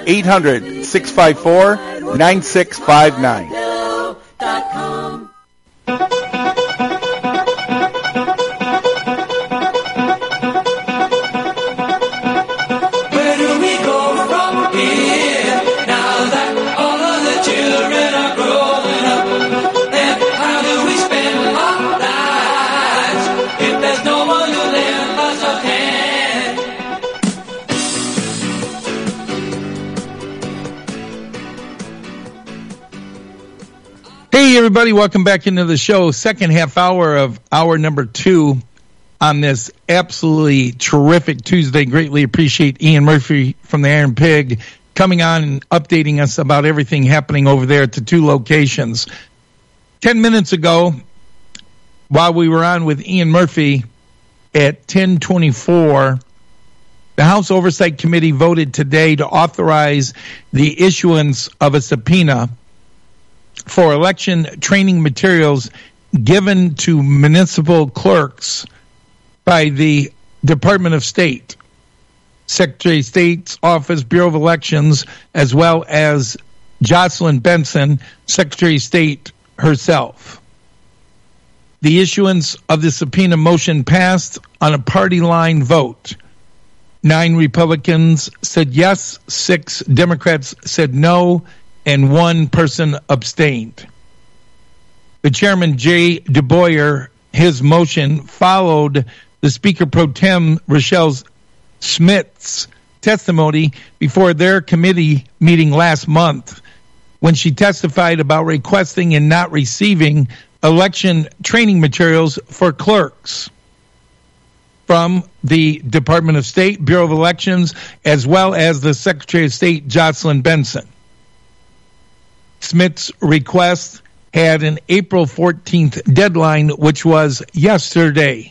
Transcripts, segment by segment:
800-654-9659. Hey, everybody, welcome back into the show. Second half hour of hour number 2 on this absolutely terrific Tuesday. Greatly appreciate Ian Murphy from the Iron Pig coming on and updating us about everything happening over there at the 2 locations. 10 minutes ago, while we were on with Ian Murphy at 10:24, the House Oversight Committee voted today to authorize the issuance of a subpoena for election training materials given to municipal clerks by the Department of State, Secretary of State's Office, Bureau of Elections, as well as Jocelyn Benson, Secretary of State herself. The issuance of the subpoena motion passed on a party line vote. 9 Republicans said yes, 6 Democrats said no, and 1 person abstained. The chairman, Jay DeBoyer, his motion followed the Speaker Pro Tem, Rochelle Smith's testimony before their committee meeting last month when she testified about requesting and not receiving election training materials for clerks from the Department of State, Bureau of Elections, as well as the Secretary of State, Jocelyn Benson. Smith's request had an April 14th deadline, which was yesterday.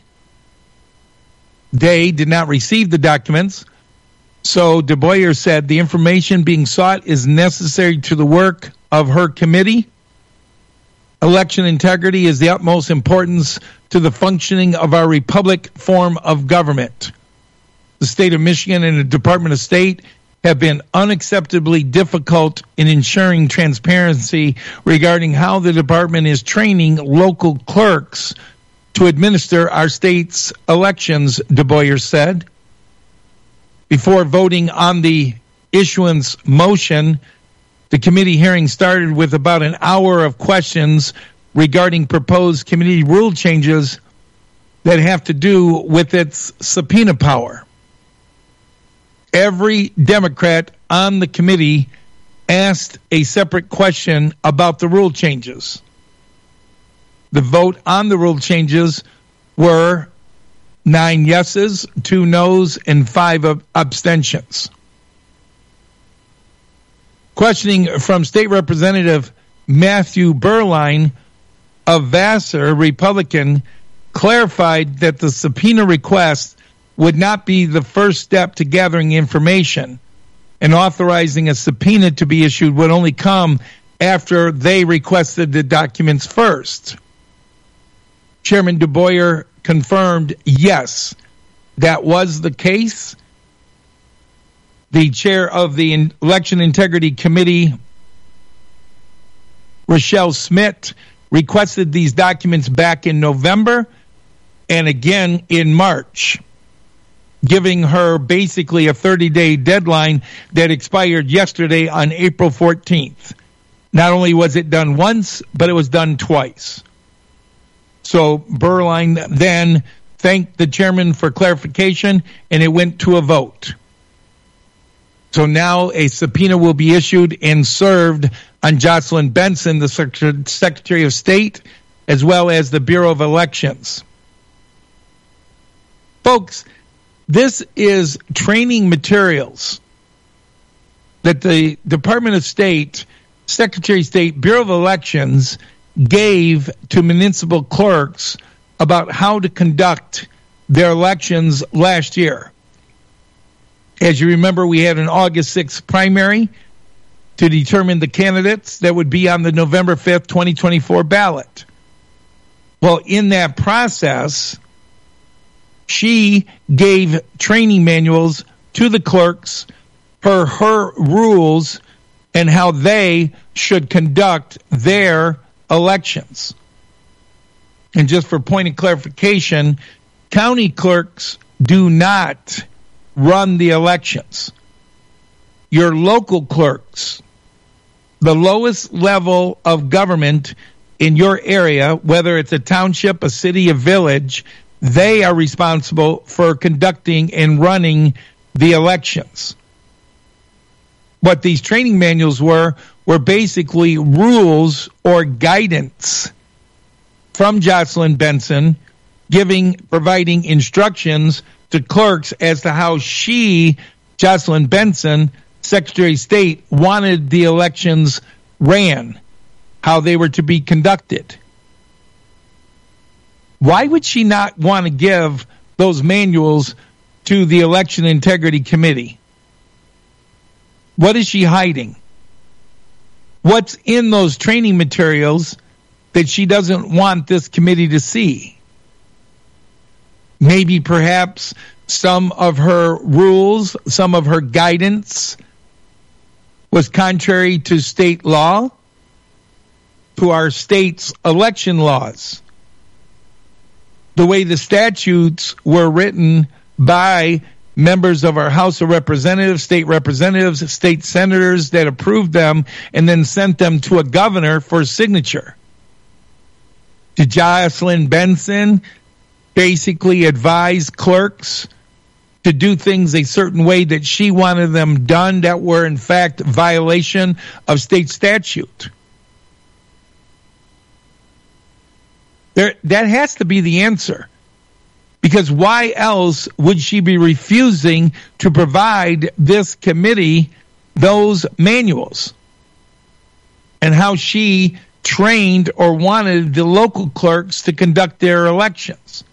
They did not receive the documents, so DeBoyer said the information being sought is necessary to the work of her committee. Election integrity is the utmost importance to the functioning of our republic form of government. The state of Michigan and the Department of State have been unacceptably difficult in ensuring transparency regarding how the department is training local clerks to administer our state's elections, DeBoyer said. Before voting on the issuance motion, the committee hearing started with about an hour of questions regarding proposed committee rule changes that have to do with its subpoena power. Every Democrat on the committee asked a separate question about the rule changes. The vote on the rule changes were 9 yeses, 2 noes, and 5 abstentions. Questioning from State Representative Matthew Berline of Vassar, Republican, clarified that the subpoena request would not be the first step to gathering information, and authorizing a subpoena to be issued would only come after they requested the documents first. Chairman DeBoyer confirmed, yes, that was the case. The chair of the Election Integrity Committee, Rochelle Smith, requested these documents back in November and again in March, giving her basically a 30-day deadline that expired yesterday on April 14th. Not only was it done once, but it was done twice. So Berline then thanked the chairman for clarification, and it went to a vote. So now a subpoena will be issued and served on Jocelyn Benson, the Secretary of State, as well as the Bureau of Elections. Folks, this is training materials that the Department of State, Secretary of State, Bureau of Elections gave to municipal clerks about how to conduct their elections last year. As you remember, we had an August 6th primary to determine the candidates that would be on the November 5th, 2024 ballot. Well, in that process, she gave training manuals to the clerks for her rules and how they should conduct their elections. And just for point of clarification, county clerks do not run the elections. Your local clerks, the lowest level of government in your area, whether it's a township, a city, a village, they are responsible for conducting and running the elections. What these training manuals were basically rules or guidance from Jocelyn Benson, providing instructions to clerks as to how she, Jocelyn Benson, Secretary of State, wanted the elections ran, how they were to be conducted. Why would she not want to give those manuals to the Election Integrity Committee? What is she hiding? What's in those training materials that she doesn't want this committee to see? Maybe perhaps some of her rules, some of her guidance was contrary to state law, to our state's election laws. The way the statutes were written by members of our House of Representatives, state senators that approved them and then sent them to a governor for signature. Did Jocelyn Benson basically advise clerks to do things a certain way that she wanted them done that were in fact violation of state statute? That has to be the answer. Because why else would she be refusing to provide this committee those manuals? And how she trained or wanted the local clerks to conduct their elections.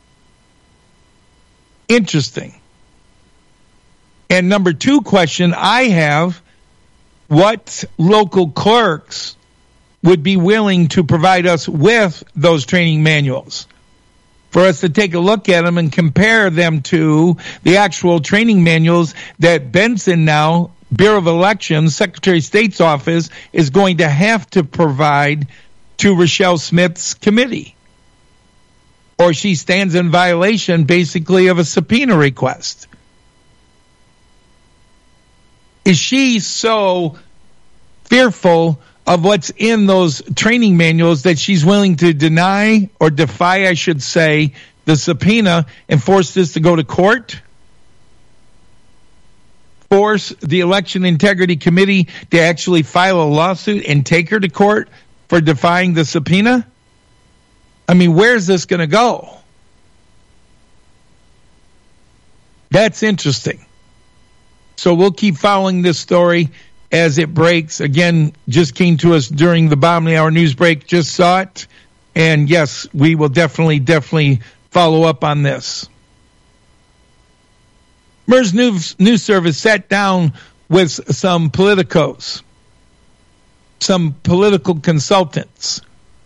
Interesting. And number two question I have, what local clerks would be willing to provide us with those training manuals? For us to take a look at them and compare them to the actual training manuals that Benson now, Bureau of Elections, Secretary of State's office, is going to have to provide to Rochelle Smith's committee. Or she stands in violation, basically, of a subpoena request. Is she so fearful of what's in those training manuals that she's willing to deny or defy, I should say, the subpoena and force this to go to court? Force the Election Integrity Committee to actually file a lawsuit and take her to court for defying the subpoena? I mean, where's this going to go? That's interesting. So we'll keep following this story as it breaks. Again, just came to us during the bottom of the hour news break, just saw it. And yes, we will definitely follow up on this. MERS News Service sat down with some politicos, some political consultants,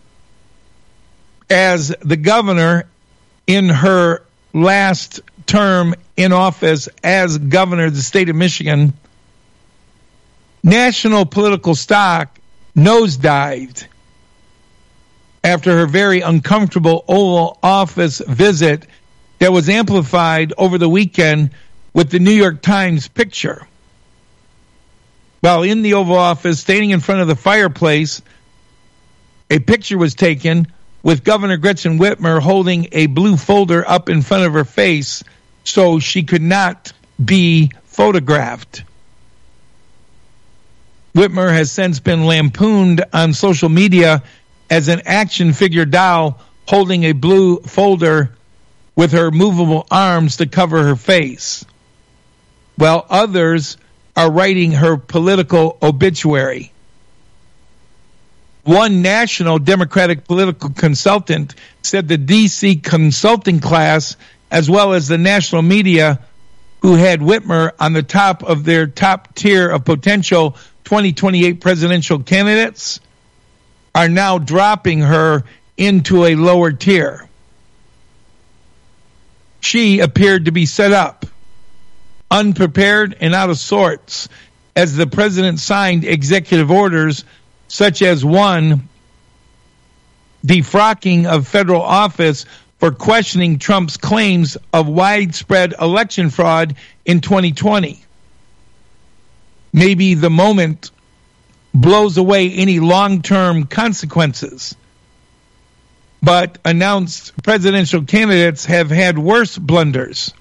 as the governor in her last term in office as governor of the state of Michigan, national political stock nosedived after her very uncomfortable Oval Office visit that was amplified over the weekend with the New York Times picture. While in the Oval Office, standing in front of the fireplace, a picture was taken with Governor Gretchen Whitmer holding a blue folder up in front of her face so she could not be photographed. Whitmer has since been lampooned on social media as an action figure doll holding a blue folder with her movable arms to cover her face, while others are writing her political obituary. One national Democratic political consultant said the D.C. consulting class, as well as the national media who had Whitmer on the top of their top tier of potential 2028 presidential candidates, are now dropping her into a lower tier. She appeared to be set up. unprepared and out of sorts, as the president signed executive orders such as one defrocking of federal office for questioning Trump's claims of widespread election fraud in 2020. Maybe the moment blows away any long-term consequences, but announced presidential candidates have had worse blunders.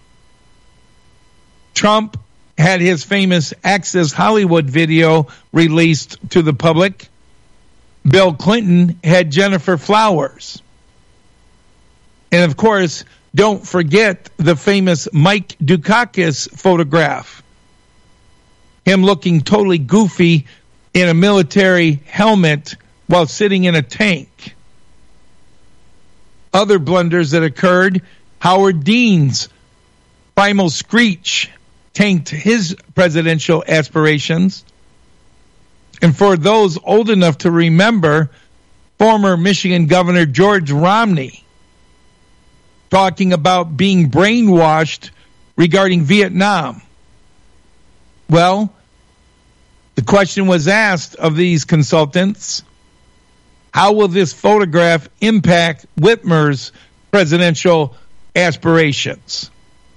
Trump had his famous Access Hollywood video released to the public. Bill Clinton had Jennifer Flowers. And of course, don't forget the famous Mike Dukakis photograph. Him looking totally goofy in a military helmet while sitting in a tank. Other blunders that occurred, Howard Dean's Primal Screech tanked his presidential aspirations. And for those old enough to remember, former Michigan Governor George Romney talking about being brainwashed regarding Vietnam. Well, the question was asked of these consultants, how will this photograph impact Whitmer's presidential aspirations?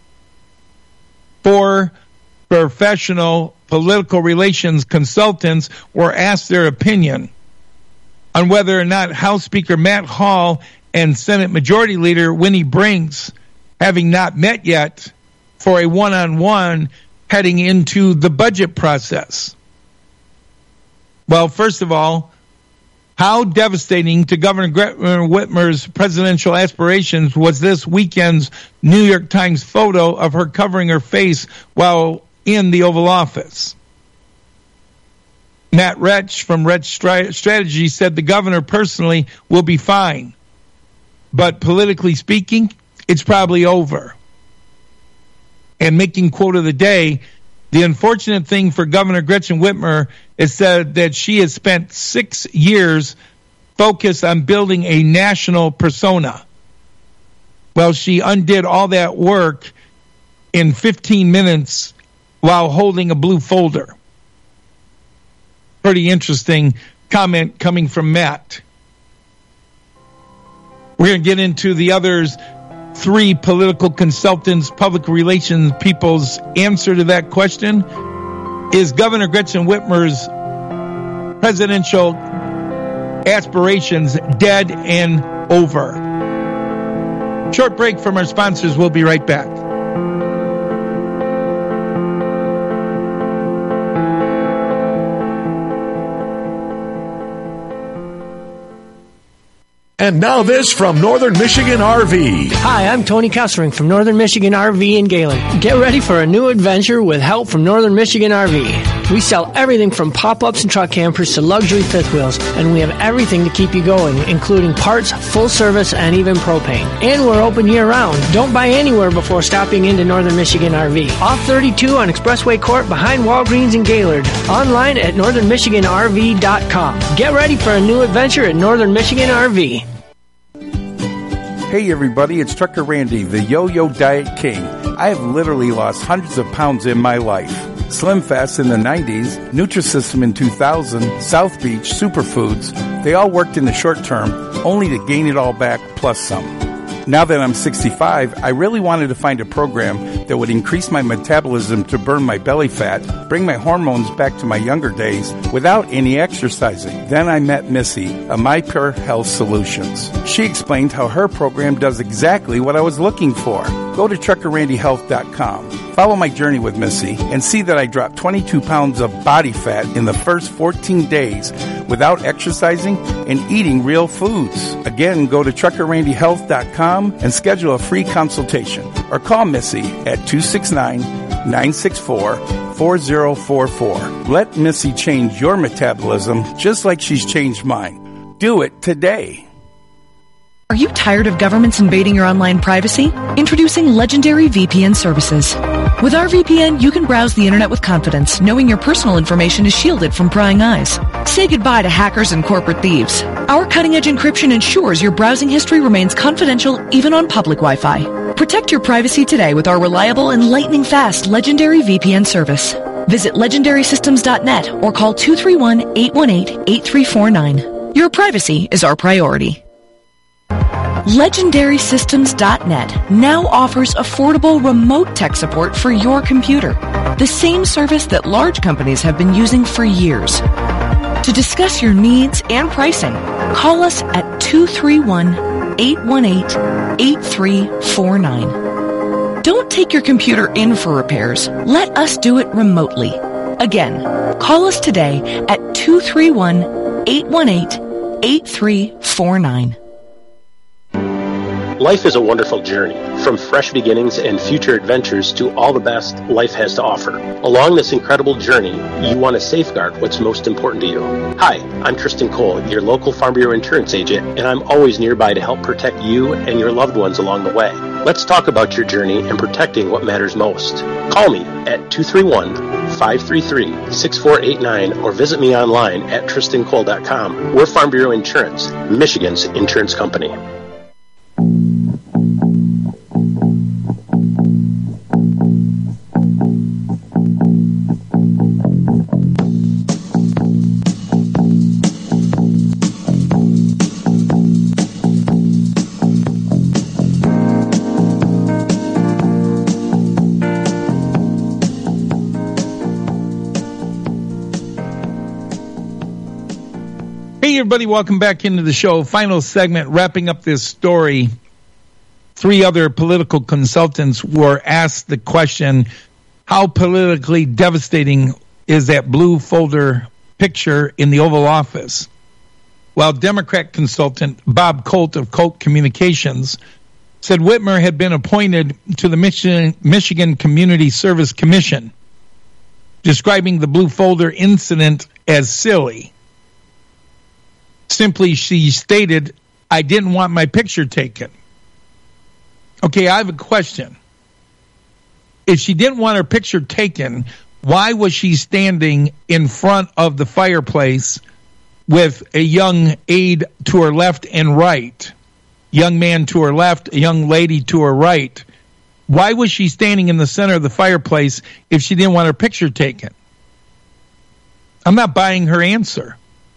Four professional political relations consultants were asked their opinion on whether or not House Speaker Matt Hall and Senate Majority Leader Winnie Brinks, having not met yet, for a one-on-one heading into the budget process. Well, first of all, how devastating to Governor Whitmer's presidential aspirations was this weekend's New York Times photo of her covering her face while in the Oval Office? Matt Retsch from Retsch Strategy said the governor personally will be fine, but politically speaking, it's probably over. And making quote of the day, the unfortunate thing for Governor Gretchen Whitmer is that she has spent 6 years focused on building a national persona. Well, she undid all that work in 15 minutes while holding a blue folder. Pretty interesting comment coming from Matt. We're going to get into the others. 3 political consultants, public relations people's answer to that question. Is Governor Gretchen Whitmer's presidential aspirations dead and over? Short break from our sponsors. We'll be right back. And now this from Northern Michigan RV. Hi, I'm Tony Kessering from Northern Michigan RV in Gaylord. Get ready for a new adventure with help from Northern Michigan RV. We sell everything from pop-ups and truck campers to luxury fifth wheels, and we have everything to keep you going, including parts, full service, and even propane. And we're open year-round. Don't buy anywhere before stopping into Northern Michigan RV. Off 32 on Expressway Court behind Walgreens in Gaylord. Online at northernmichiganrv.com. Get ready for a new adventure at Northern Michigan RV. Hey everybody, it's Trucker Randy, the Yo-Yo Diet King. I have literally lost hundreds of pounds in my life. Slim Fast in the 90s, Nutrisystem in 2000, South Beach, Superfoods, they all worked in the short term, only to gain it all back plus some. Now that I'm 65, I really wanted to find a program that would increase my metabolism to burn my belly fat, bring my hormones back to my younger days without any exercising. Then I met Missy of My Pure Health Solutions. She explained how her program does exactly what I was looking for. Go to truckerrandyhealth.com. Follow my journey with Missy and see that I dropped 22 pounds of body fat in the first 14 days without exercising and eating real foods. Again, go to truckerrandyhealth.com and schedule a free consultation or call Missy at 269-964-4044. Let Missy change your metabolism just like she's changed mine. Do it today. Are you tired of governments invading your online privacy? Introducing Legendary VPN services. With our VPN, you can browse the internet with confidence, knowing your personal information is shielded from prying eyes. Say goodbye to hackers and corporate thieves. Our cutting-edge encryption ensures your browsing history remains confidential even on public Wi-Fi. Protect your privacy today with our reliable and lightning-fast Legendary VPN service. Visit legendarysystems.net or call 231-818-8349. Your privacy is our priority. LegendarySystems.net now offers affordable remote tech support for your computer, the same service that large companies have been using for years. To discuss your needs and pricing, call us at 231-818-8349. Don't take your computer in for repairs. Let us do it remotely. Again, call us today at 231-818-8349. Life is a wonderful journey, from fresh beginnings and future adventures to all the best life has to offer. Along this incredible journey, you want to safeguard what's most important to you. Hi, I'm Tristan Cole, your local Farm Bureau insurance agent, and I'm always nearby to help protect you and your loved ones along the way. Let's talk about your journey and protecting what matters most. Call me at 231-533-6489 or visit me online at tristancole.com. We're Farm Bureau Insurance, Michigan's insurance company. Hey, everybody, welcome back into the show. Final segment, wrapping up this story. 3 other political consultants were asked the question, how politically devastating is that blue folder picture in the Oval Office? While Democrat consultant Bob Colt of Colt Communications said Whitmer had been appointed to the Michigan Community Service Commission, describing the blue folder incident as silly. Simply, she stated, I didn't want my picture taken. Okay, I have a question. If she didn't want her picture taken, why was she standing in front of the fireplace with a young aide to her left and right? Young man to her left, a young lady to her right. Why was she standing in the center of the fireplace if she didn't want her picture taken? I'm not buying her answer.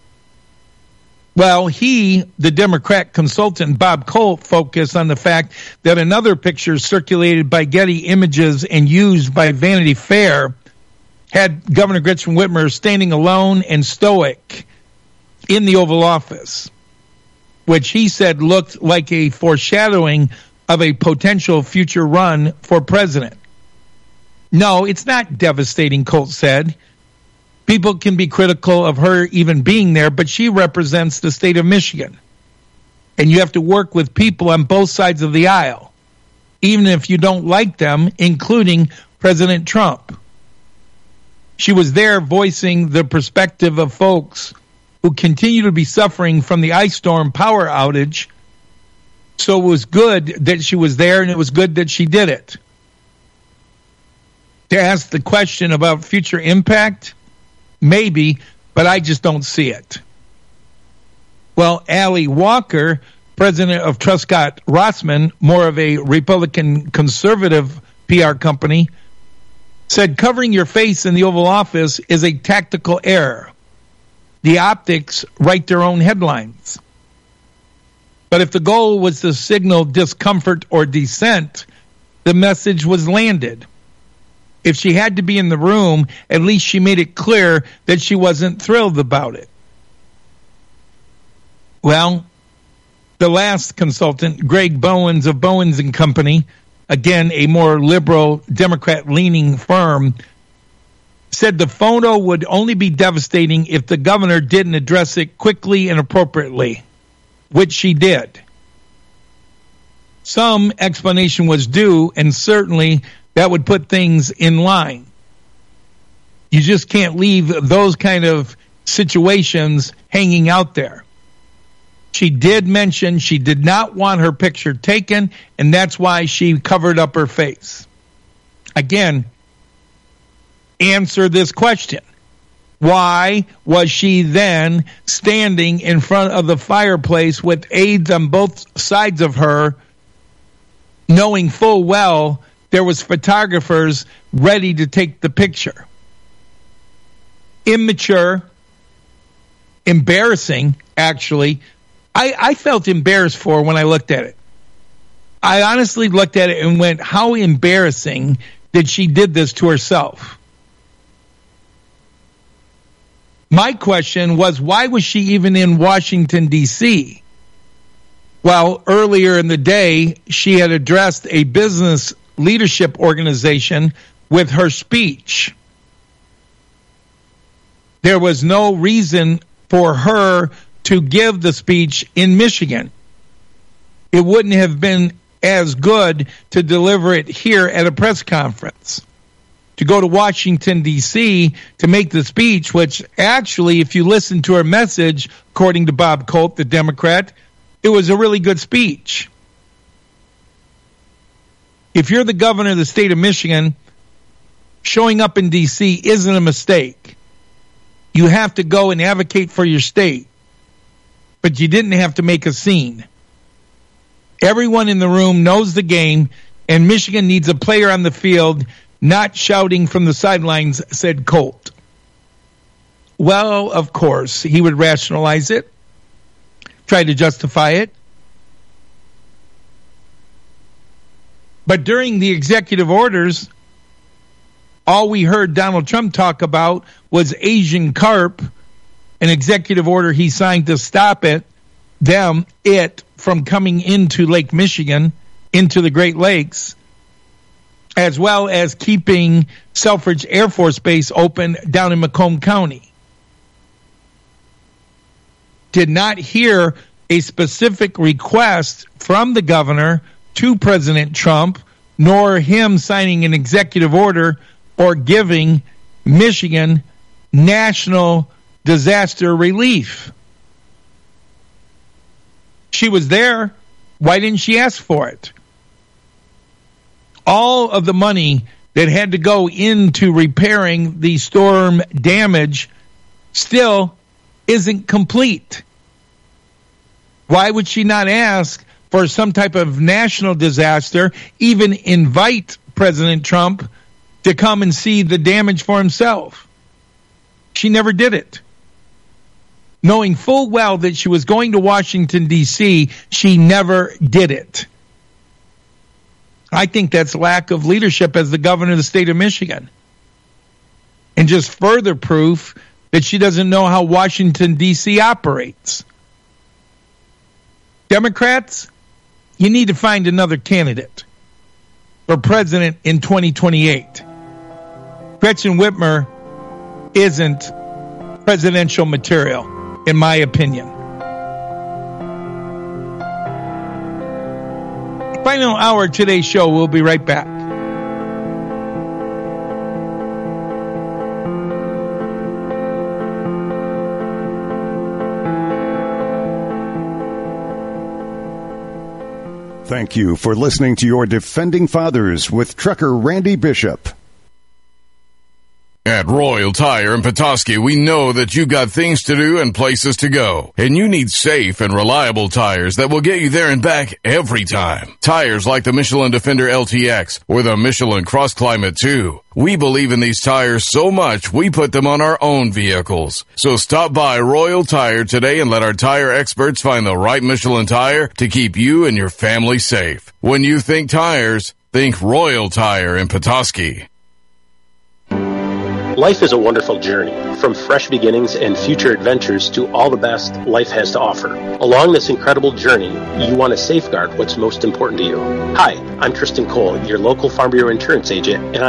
Well, the Democrat consultant, Bob Colt, focused on the fact that another picture circulated by Getty Images and used by Vanity Fair had Governor Gretchen Whitmer standing alone and stoic in the Oval Office, which he said looked like a foreshadowing of a potential future run for president. No, it's not devastating, Colt said. People can be critical of her even being there, but she represents the state of Michigan. And you have to work with people on both sides of the aisle, even if you don't like them, including President Trump. She was there voicing the perspective of folks who continue to be suffering from the ice storm power outage. So it was good that she was there, and it was good that she did it. To ask the question about future impact, maybe, but I just don't see it. Well, Allie Walker, president of Truscott Rossman, more of a Republican conservative PR company, said covering your face in the Oval Office is a tactical error. The optics write their own headlines. But if the goal was to signal discomfort or dissent, the message was landed. If she had to be in the room, at least she made it clear that she wasn't thrilled about it. Well, the last consultant, Greg Bowens of Bowens & Company, again, a more liberal, Democrat-leaning firm, said the photo would only be devastating if the governor didn't address it quickly and appropriately, which she did. Some explanation was due, and certainly that would put things in line. You just can't leave those kind of situations hanging out there. She did mention she did not want her picture taken, and that's why she covered up her face. Again, answer this question. Why was she then standing in front of the fireplace with aides on both sides of her knowing full well there was photographers ready to take the picture. Immature, embarrassing, actually. I felt embarrassed for when I looked at it. I honestly looked at it and went, how embarrassing that she did this to herself. My question was, why was she even in Washington, D.C.? Well, earlier in the day, she had addressed a business leadership organization with her speech. There was no reason for her to give the speech in Michigan. It wouldn't have been as good to deliver it here at a press conference. To go to Washington, D.C. to make the speech, which actually, if you listen to her message, according to Bob Colt, the Democrat, it was a really good speech. If you're the governor of the state of Michigan, showing up in D.C. isn't a mistake. You have to go and advocate for your state. But you didn't have to make a scene. Everyone in the room knows the game, and Michigan needs a player on the field, not shouting from the sidelines, said Colt. Well, of course, he would rationalize it, try to justify it. But during the executive orders, all we heard Donald Trump talk about was Asian carp, an executive order he signed to stop it from coming into Lake Michigan, into the Great Lakes, as well as keeping Selfridge Air Force Base open down in Macomb County. Did not hear a specific request from the governor to President Trump, nor him signing an executive order or giving Michigan national disaster relief. She was there. Why didn't she ask for it? All of the money that had to go into repairing the storm damage still isn't complete. Why would she not ask for some type of national disaster, even invite President Trump to come and see the damage for himself? She never did it. Knowing full well that she was going to Washington, D.C., she never did it. I think that's lack of leadership as the governor of the state of Michigan. And just further proof that she doesn't know how Washington, D.C. operates. Democrats, you need to find another candidate for president in 2028. Gretchen Whitmer isn't presidential material, in my opinion. Final hour of today's show. We'll be right back. Thank you for listening to your Defending Fathers with Trucker Randy Bishop. At Royal Tire in Petoskey, we know that you got things to do and places to go, and you need safe and reliable tires that will get you there and back every time. Tires like the Michelin Defender LTX or the Michelin Cross Climate 2. We believe in these tires so much, we put them on our own vehicles. So stop by Royal Tire today and let our tire experts find the right Michelin tire to keep you and your family safe. When you think tires, think Royal Tire in Petoskey. Life is a wonderful journey, from fresh beginnings and future adventures to all the best life has to offer. Along this incredible journey, you want to safeguard what's most important to you. Hi, I'm Tristan Cole, your local Farm Bureau insurance agent, and